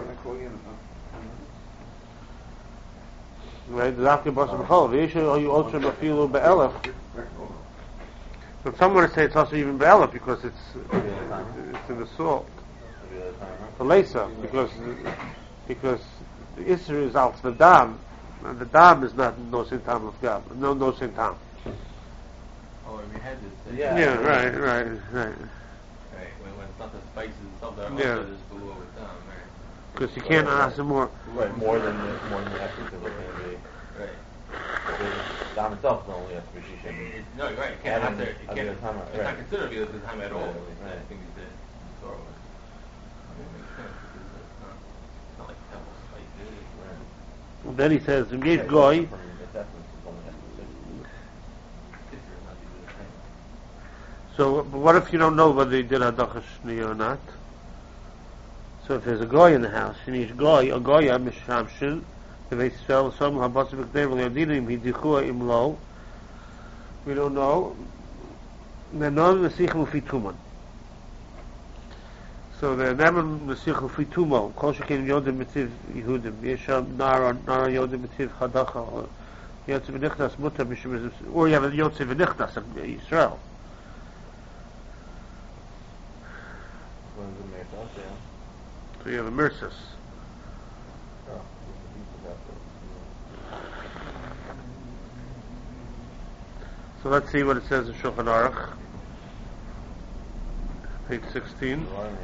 Right, the Dafkim B'Vasar B'Cholov. Yeshu you also Mafilu Be'elef. But some want to say it's also even Be'elef because it's it's in the salt. The Lesa, because because the Isra is out the dam, and the dam is not no sintam of God, no no sintam. Oh, we had this. Uh, Yeah, yeah, right, right, right. Right, when, when it's not the spices and stuff that are Yeah. also just below it down, right? Because you can't ask them more. Right, more than the, more than the essence of what's going to be. Right. The dam itself only has to be Shishim. It, no, you're right. It can't have Adding to. It other can't. time, It's right. not considered because the time at all. Right, Right. right. I think it's the Torah. I mean, it makes sense because it's not, it's not like temple spices. Right. Then he says, "Engage Right, goy." from its essence, it's only has to be Shishim. It's not the same. So, but what if you don't know whether he did hadacha shniya or not? So, if there's a goy in the house, and he's goy, a goya mishamshin, if they sell some habasik devil yadinim hidichua imlo, we don't know. They're not mesichel fituman. So they're never mesichel fitumo. Kol shekin yodim mitiv Yehudim. Yesham nara nara yodim mitiv hadacha. Yotze v'nichtas mutar mishum, or you have a yotze v'nichtas of Yisrael. When the Meirtas, yeah. So you have a mirsus. Oh, So let's see what it says in Shulchan Aruch, page sixteen.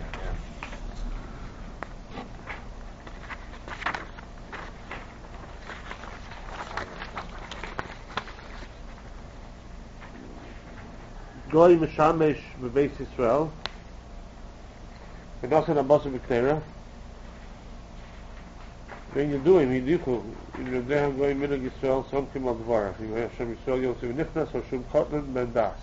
Goy mishamesh b'beis Yisrael. And also in Abbas B'Kneira. When you're doing Yidichu, you're there going Minog Yisrael, Somkim Al Dvarach. You have Shem Yisrael Yosef Nichnas or Shum Kotlan Ben Das.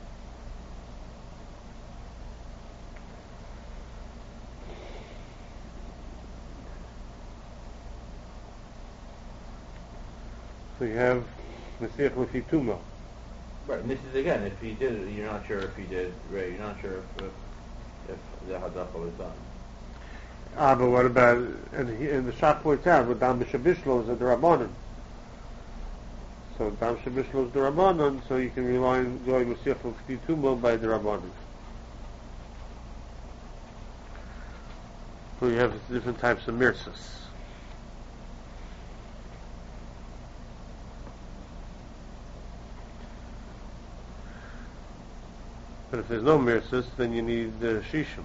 So you have Mesiach Lefituma. Right, and this is again, if he did it, you're not sure if he did, right, you're not sure if, if, if the hadacha was done. Ah, but what about, and, he, and the Shach points out, with Dam B'Shabishlo is a Darabanan. So Dam Shabishlo is Darabanan, so you can rely on going Mesiach Lefituma by Darabanan. So you have different types of mirsas. But if there's no mirsas, then you need the shishim.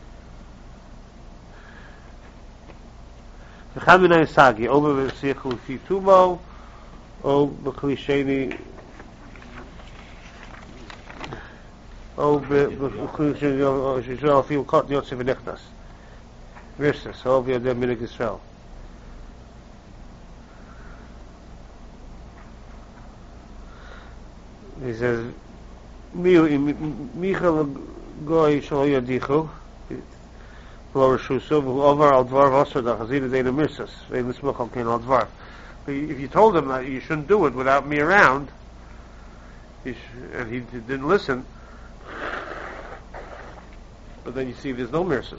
V'chaminay sagi, o b'v'siach l'fitumo, o b'klisheni, o b'klisheni, Yisrael fil kot yotze v'nichtas. Mirsas, o b'yadeh minig Yisrael. He says, Michal goy shlo yadichu lo reshuso over al dvar v'asar da chazina deina mirsas ve'in l'smuchal ken al dvar. But if you told him that you shouldn't do it without me around, he sh- and he d- didn't listen, but then you see there's no mirsas.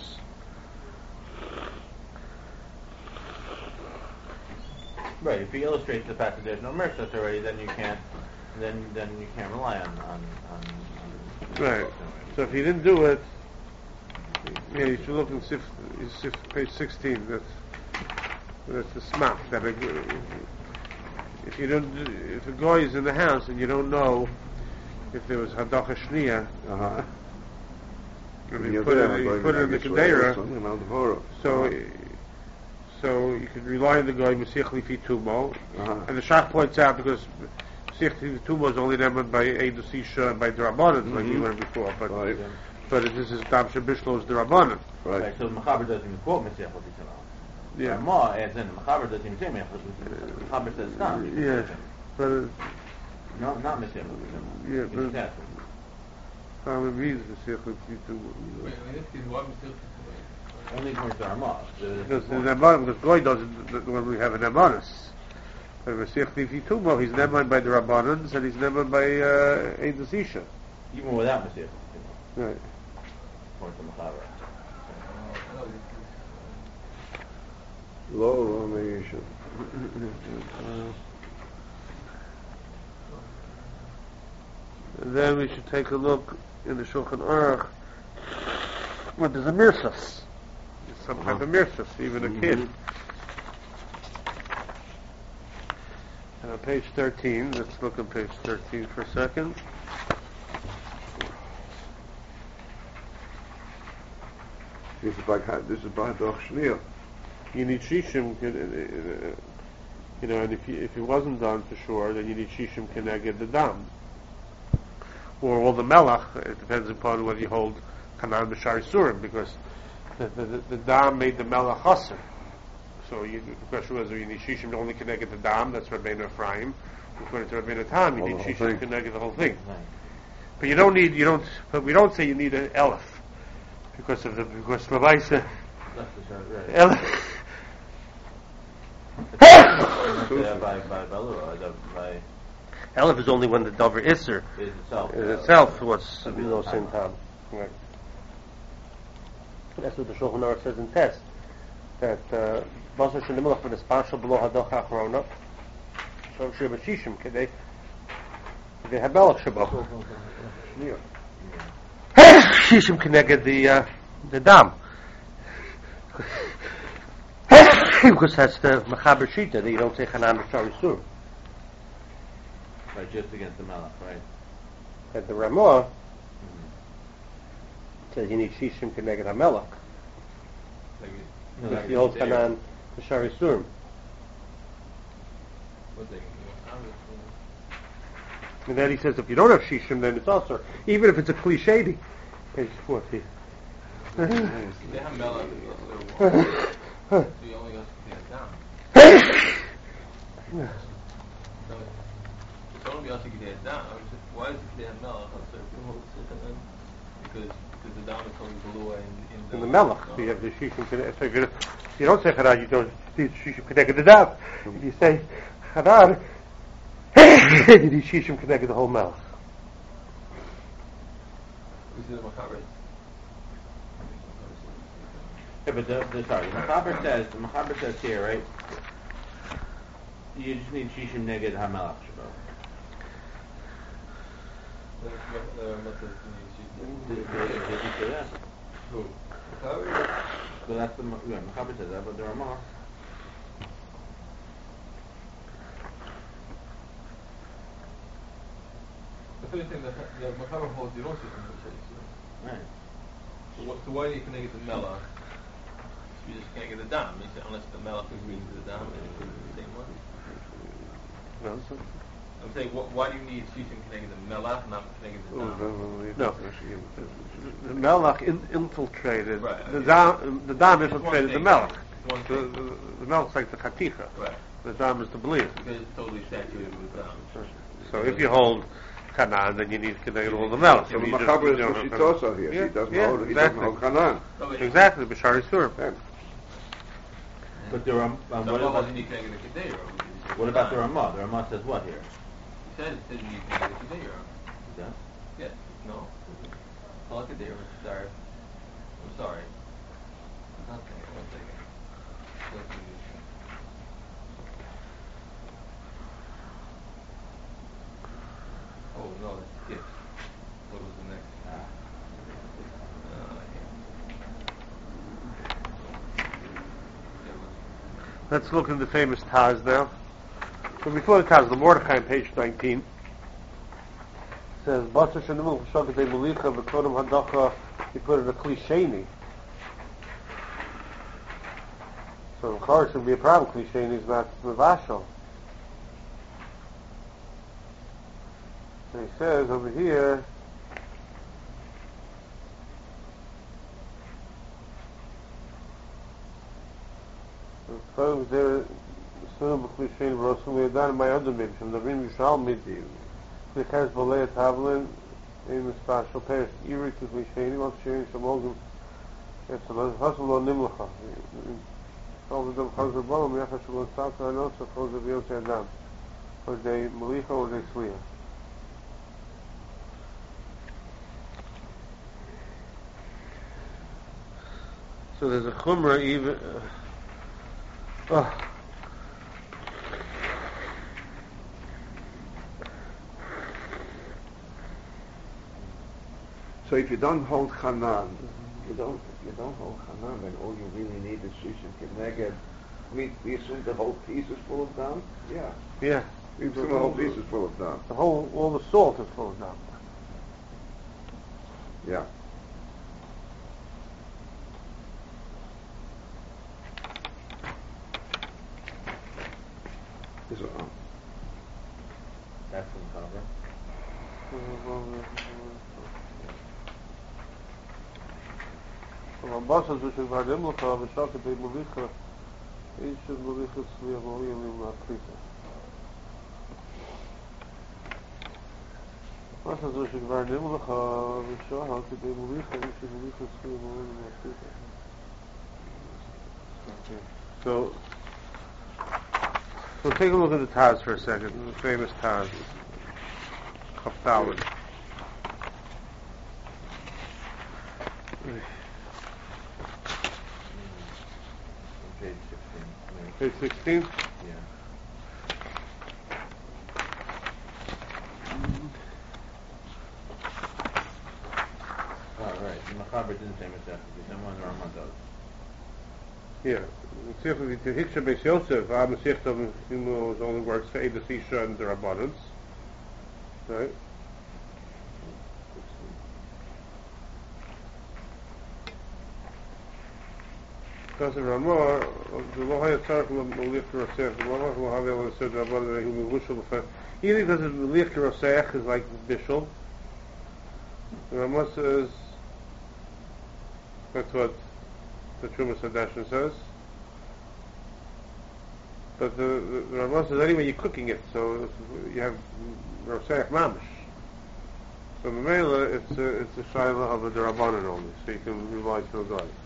Right, if he illustrates the fact that there's no mirsas already, then you can't, then then you can't rely on on. on, on Right. So if he didn't do it, yeah, you should look in Sif, Sif, page sixteen. That's that's the smack that a, if you don't, if a guy is in the house and you don't know if there was hadacha shniya, Uh-huh. and you put it, you put it in the kedera, so so you can rely on the guy Mesiach Lifi Tumo, Uh-huh. and the Shach points out because Mesiach Lifi Tumo is only done by Eidus Isha and by Drabanan, like we Mhm. learned before, but Right. but this is Dam Shabishlo's Drabanan. Right. Right, so the Mechaber doesn't even quote Mesiach L'Titzanah. Yeah. Ma adds in, the Mechaber doesn't even say Mesiach L'Titzanah. The Mechaber says Stam. Yeah. But uh, No, not Messiah. yeah, It's but test. Rambam reads Masech Lifnitu. Wait, in this case, why Masech? Only according to Ramah. Because the Neman, because Goy doesn't when we have an Nemanis. But Masech Lifnitu, well, he's Neman by the Rabbanans and he's Neman by uh, Eidos Isha. Even without Messiah. Right. According to Machaber. Lo lo meisha. And then we should take a look in the Shulchan Aruch. Well, there's a mirsas. There's some type of mirsas, even a kid. And on page thirteen, let's look on page thirteen for a second. This is like this is by Doch Shneer. You need shishim, uh, uh, you know, and if you, if it wasn't done for sure, then you need shishim keneged the dam. Or all the melach, it depends upon whether you hold kanan b'shari surim, because the, the, the, the dam made the melach chaser. So you, the question was, you need shishim to only keneged the dam, that's Rabbeinu Ephraim. According to Rabbeinu Tam, you All need the whole shishim thing. keneged the whole thing. Right. But you don't need, you don't, but we don't say you need an elef, because of the, because Lavaisa, That's the short, right. elef, Yeah, by by Belua, by elef is only when the dover isser is itself. in itself was below sin tam. Right. That's what the Shulchan Aruch says in test, that Basar Shenimulach for the special below Hadoch Achrona, so Sheba Shishim, they they have Melech Sheba. Shneer. Shishim connected the uh, the dam. Because that's the Mechaber Shita, that you don't say Chanan B'Shari Sur. Right, just against the Malach, right? That the Ramah says you need Shishim Keneged HaMelech. Like, No, If that- you hold Chanan B'Shari Sur. what they, And then he says if you don't have Shishim, then it's also, even if it's a cliche, page forty. they have melon, so you only got to clear it down. So, it's only got to clear it down. I was just, why is it clear melon? Because because the down is only below in, in the, In the Melech, so you have the Shishim Keneged. So if you you don't say Chanan, you don't need Shishim Keneged the dam. If you say Chanan, you need Shishim Keneged the whole Melech. This is the Machaber. Yeah, but the, the sorry, the Machaber says the Machaber says here, right? You just need Shishim Neged HaMelach Shabbat. Did, did, did he say that? Who? So that's the Ma- yeah, Machaber says that, but the Ramah. I thought you think that the Machaber holds you don't see from the Shai. Right. So, what, so why do you can get the melach? You just can't get the dam. You say, unless the melach agrees to the dam, and it could be the same one. No, so- I'm saying, what, why do you need shishim connected to melach, not connected to Oh, dam? no, No. The Melech in, infiltrated, Right. the dam, the dam It's one infiltrated the thing, Melech. right? It's one The, thing. the, the Melech's like the Chaticha. Right. The dam is the belief. Because it's totally saturated with dam. So if you hold Kanan, then you need to connect all the Melech. So the You just- Machaber you is don't what she have- taught us here. Yeah, He doesn't yeah, hold it. He exactly. doesn't hold Hanan. No, but Exactly, B'Shari Sur. Yeah. But the Ram, um, So what why about doesn't he connect the Kedera? what about the Ramah? The Ramah says what here? He said, it says you need to connect the Kedera. Yeah. Yes. No? Call it Kedera. Sorry. I'm sorry. One second. One second. One second. Oh, no, that's skipped. What was the next? Ah. Uh, Let's look at the famous Taz now. So before the Taz, the Mordechai on page nineteen says, Basar Shenimul Shavitei Mulicha V'Kodem Hadacha, he put it a Klisheni. So of course it would be a problem, Klisheni is not Mevashal. So he says over here, folks, there so b'chli shein v'rosim v'yadan my other mim shem davim yishal midi v'chaz b'lei tavlin in the special pairs iri to b'chli shein v'os shein shamogim it's a hustle lo nimlacha all the them chazar balam yachas shalom sata anosa chazar v'yos adam or they malicha or they sliya. So there's a chumrah even. Uh, oh. So if you don't hold chanan, you don't you don't hold chanan, then all you really need is shishim keneged. I mean, we assume the whole piece is full of dam. Yeah. Yeah. We assume the whole piece is full of dam. The whole, all the salt is full of dam. Yeah. Is it on? That's in cover. Rabasa zushe vadim l'cha v'shaka de malicha each of malicha tzliya v'oyim im la'akrita. Rabasa zushe vadim l'cha v'shaka de malicha each of malicha tzliya v'oyim im la'akrita. So, so take a look at the Taz for a second, the famous Taz, Chaftalin. Page sixteen. Page sixteen? Yeah. Oh, right. The Machaber didn't say Masech. Someone Rama does. Yeah. The Hiksha Beis Yosef, our Masech of Himu only works for Eidah Isha and the Rabbanans. Right? Because in Ramah, the Lohaya Tzarek L'Lich Rosech, the Lohaya L'Haveh L'Sed Rabbanan Himu Vushel L'Feh. Either because the L'Lich Rosech is like Bishul. The Ramah says, that's what the Trumas Hadashin says. But the, the, the Ramah says anyway you're cooking it, so you have Rosech Mamish. So the Mela, it's a, it's a Shaila of a Darabanan only, so you can rely to a God.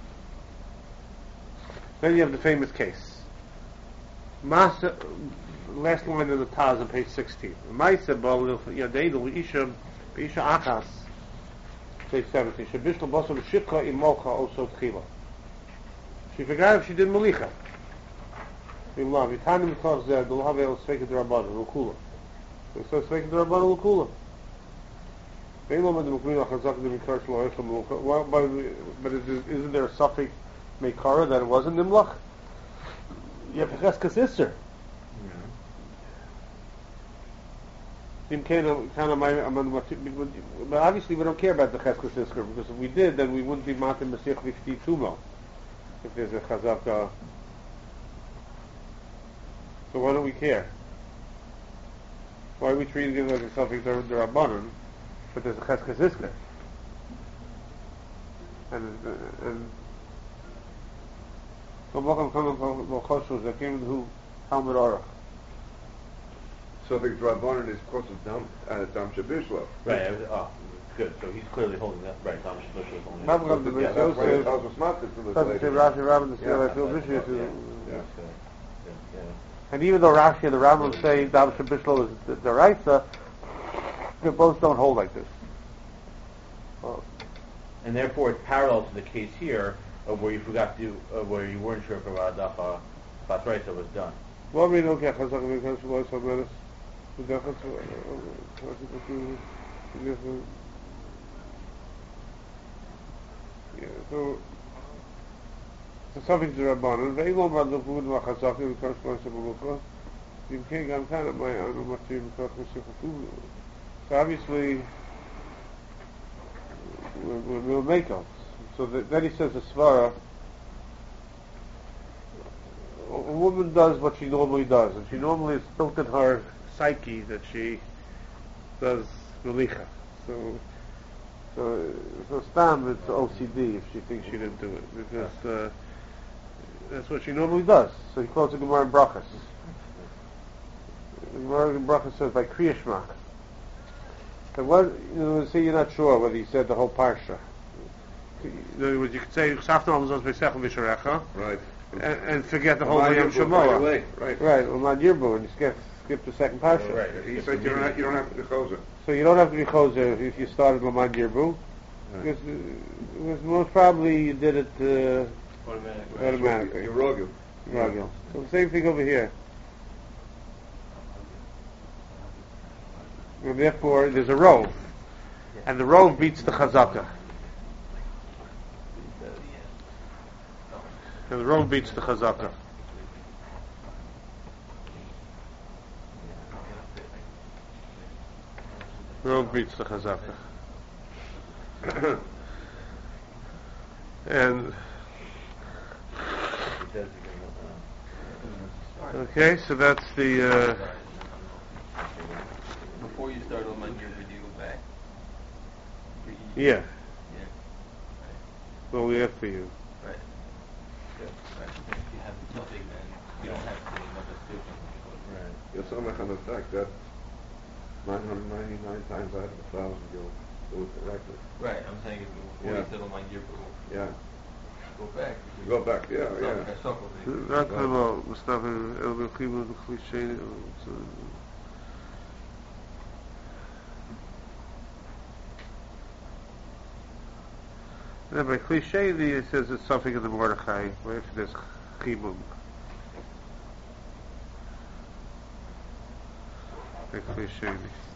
Then you have the famous case. Masa, last line of the Taz on page sixteen. Ma'isa b'al yadeinu isha isha achas. Page seventeen. Shabishlo baso v'shikha imolcha oso tchila. She forgot if she did malicha. Imlav yitanim because the l'havei l'sveiket d'rabbanan l'kula. So so sveiket d'rabbanan l'kula. Ve'lo med l'mukmin achazak d'mikar shlo oicham l'kula. But isn't there a suffix Meikara that it wasn't Nimlach? You have Cheskes Isser. But obviously we don't care about the Cheskes Isser, because if we did, then we wouldn't be Matim Masich V'Chti Tumo, if there's a Chazaka. So why don't we care? Why are we treating it like a suffix of the Rabbanan, but there's a Cheskes Isser? And, and So they came who Talmud Aruch. So the Rabbanan is because of Dam uh, Dam Shabishlo. Right. I was, oh, good. So he's clearly holding that. Right. Dam Shabishlo is holding that. That's why it tells us not to do this. Doesn't say Rashi Rabbin to say I feel vicious. Yeah. And even though Rashi and the Rabbin say Dam Shabishlo is the, the Raisa, they both don't hold like this. Oh. And therefore, it's parallel to the case here of where you forgot to, uh, where you weren't sure if a Dafa Basraisa was done. Well, we don't get Chazak because we lost some minutes. Yeah, so the subject is Rabbanan. They go about the food of Chazak and the Kashma Sabaluka. You can't get kind of my own much even talk with Sifafu. So obviously, we'll, we'll make up. So that, then he says the Svara, a woman does what she normally does, and she normally is built in her psyche that she does Melicha. So, so, so Stam, it's O C D if she thinks she didn't do it, because uh, That's what she normally does. So he quotes the Gemara in Brachas. The Gemara in Brachas says by Kriya Shema. But what, you know, say you're not sure whether he said the whole parsha. In other words, you could say Ksaftam Amazon Beisechem Visharecha, Right. and, and forget the whole Uman Yom Yirbu right Shemoah. away, Right. Right, Uman Yirbu, and you skip, skip the second parsha. Right. He said you don't have, you don't have to do choser. So you don't have to be choser if you started Laman Yirbu. Right. Because, uh, because most probably you did it uh, Automatically. automatically. You're rogel. Ragil. So the same thing over here. And therefore, there's a rove. And the rove beats the chazaka. And the rove beats the chazaka. The rove beats the chazaka. And okay, so that's the uh, Before you start on my year, would you go back? yeah. Yeah. Well, we have for you. Right. Good. Right. If you have nothing, then you don't have to make another student. Right. You're so much on the fact that nine hundred ninety-nine times out of a thousand you'll do it correctly. Right. I'm saying if before Yeah. you start on my year, Yeah. go back. You go back, yeah, yeah. I suffer with it. Not about Mustafa El Bechimu the cliche. Then by cliche, it says it's something in the Mordechai, where if there's chibum. By cliche.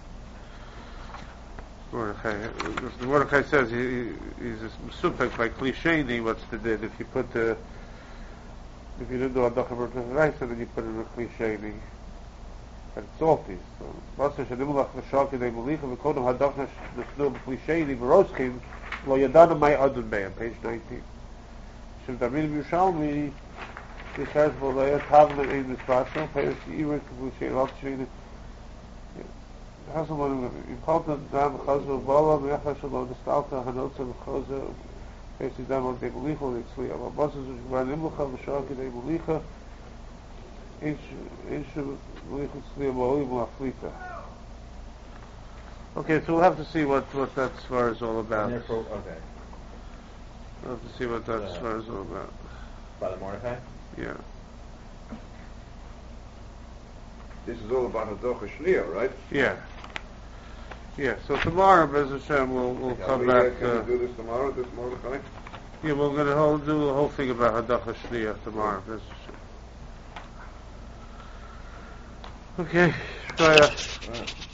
Mordechai. The Mordechai says he, he's a supek by cliche. What's the did? If you put the if you didn't do a dochaber rice and then you put it in a cliche, and it's salty. So, Master Shadimulach v'shaki they believe and kodem hadachnash the cliche the Beroskim lo yadana my adun be'am page nineteen. Shem David Yerushalmi he says v'lo yatavna ein mispashal page even cliche lot sheni. Hasalon important dam chazu bala me'achashalo destalta hanotza v'chazu page dam on they believe on it's li aber Master Shadimulach v'shaki they believe okay, so we'll have to see what, what that svara is all about. And therefore, okay. We'll have to see what that Yeah. svara is all about. By the Mordechai? Yeah. This is all about Hadocha Shliya, right? Yeah. Yeah, so tomorrow, Bez Hashem, we'll, we'll Can come we, back. uh, Can Uh, we do this tomorrow, this Mordechai? yeah, we're going to hold, do the whole thing about Hadacha Shliya tomorrow, Bez Hashem. Okay, Shkaya. Right.